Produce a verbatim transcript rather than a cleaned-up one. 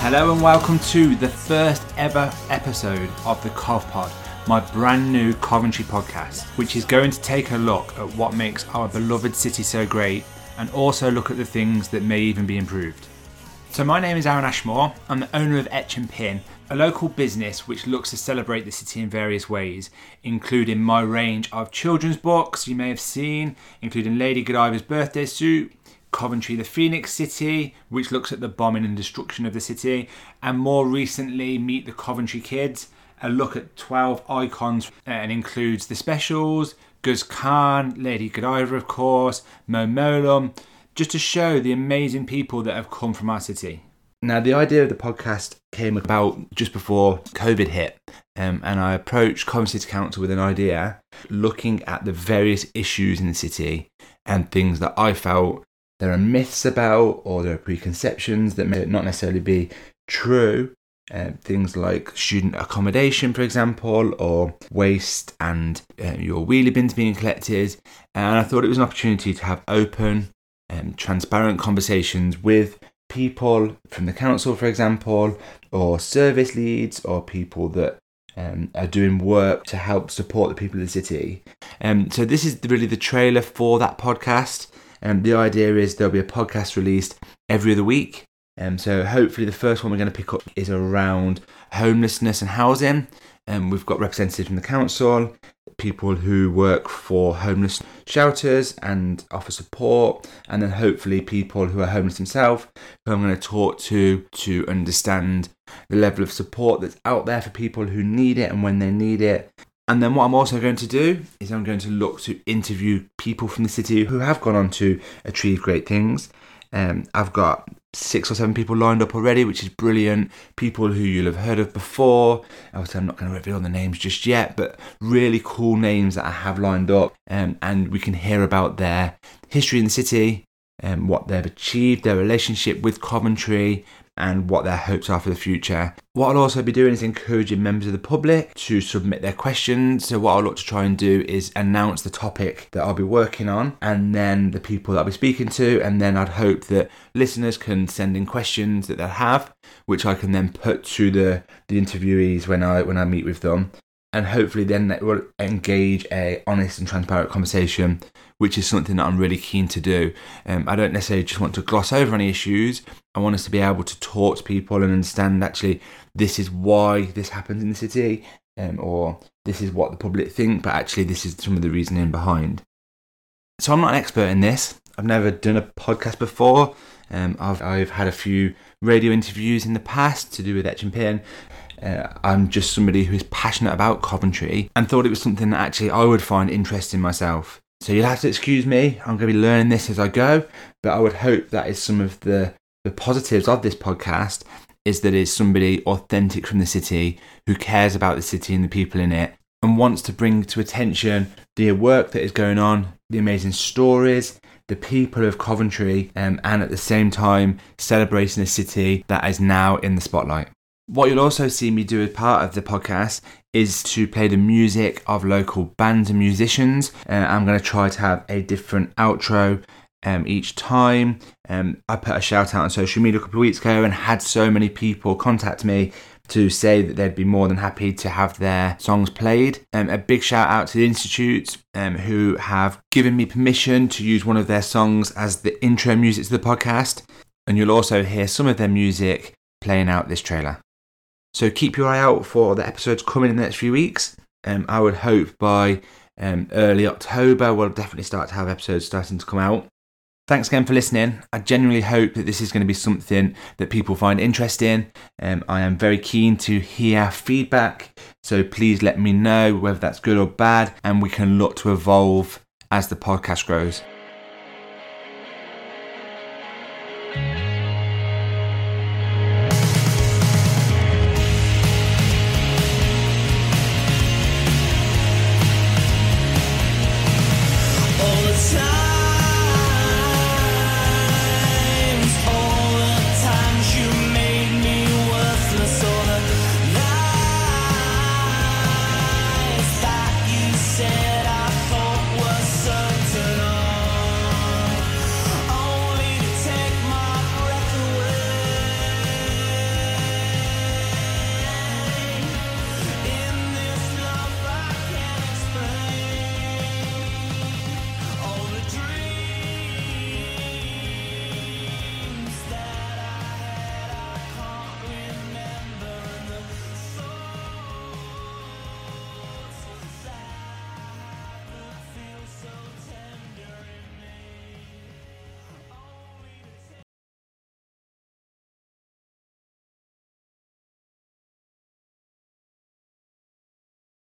Hello and welcome to the first ever episode of the Cov Pod, my brand new Coventry podcast, which is going to take a look at what makes our beloved city so great and also look at the things that may even be improved. So my name is Aaron Ashmore. I'm the owner of Etch and Pin, a local business which looks to celebrate the city in various ways, including my range of children's books you may have seen, including Lady Godiva's birthday suit, Coventry the Phoenix City, which looks at the bombing and destruction of the city, and more recently Meet the Coventry Kids, a look at twelve icons and includes the specials, Guz Khan, Lady Godiva of course, Mo Mowlam, just to show the amazing people that have come from our city. Now, the idea of the podcast came about just before COVID hit, um, and I approached Coventry City Council with an idea looking at the various issues in the city and things that I felt there are myths about or there are preconceptions that may not necessarily be true. Uh, things like student accommodation, for example, or waste and uh, your wheelie bins being collected. And I thought it was an opportunity to have open and transparent conversations with people from the council, for example, or service leads, or people that um, are doing work to help support the people of the city. Um, so this is really the trailer for that podcast. And um, the idea is there'll be a podcast released every other week. Um, so hopefully the first one we're going to pick up is around homelessness and housing. Um, we've got representatives from the council, people who work for homeless shelters and offer support, and then hopefully people who are homeless themselves, who I'm going to talk to to understand the level of support that's out there for people who need it and when they need it. And then what I'm also going to do is I'm going to look to interview people from the city who have gone on to achieve great things. Um, I've got six or seven people lined up already, which is brilliant. People who you'll have heard of before. Obviously, I'm not going to reveal the names just yet, but really cool names that I have lined up. Um, and we can hear about their history in the city, um, what they've achieved, their relationship with Coventry, and what their hopes are for the future. What I'll also be doing is encouraging members of the public to submit their questions. So what I'll look to try and do is announce the topic that I'll be working on and then the people that I'll be speaking to, and then I'd hope that listeners can send in questions that they have, which I can then put to the, the interviewees when I when I meet with them. And hopefully then that will engage a honest and transparent conversation, which is something that I'm really keen to do. Um, I don't necessarily just want to gloss over any issues. I want us to be able to talk to people and understand actually this is why this happens in the city, um, or this is what the public think, but actually this is some of the reasoning behind. So I'm not an expert in this. I've never done a podcast before. Um, I've, I've had a few radio interviews in the past to do with Etch and Pin. Uh, I'm just somebody who is passionate about Coventry and thought it was something that actually I would find interesting myself. So you'll have to excuse me, I'm going to be learning this as I go, but I would hope that is some of the, the positives of this podcast, is that it's somebody authentic from the city who cares about the city and the people in it and wants to bring to attention the work that is going on, the amazing stories, the people of Coventry, um, and at the same time celebrating a city that is now in the spotlight. What you'll also see me do as part of the podcast is to play the music of local bands and musicians. Uh, I'm going to try to have a different outro um, each time. Um, I put a shout out on social media a couple of weeks ago and had so many people contact me to say that they'd be more than happy to have their songs played. Um, a big shout out to the Institute um, who have given me permission to use one of their songs as the intro music to the podcast. And you'll also hear some of their music playing out this trailer. So keep your eye out for the episodes coming in the next few weeks. Um, I would hope by um, early October we'll definitely start to have episodes starting to come out. Thanks again for listening. I genuinely hope that this is going to be something that people find interesting. Um, I am very keen to hear feedback, so please let me know whether that's good or bad, and we can look to evolve as the podcast grows.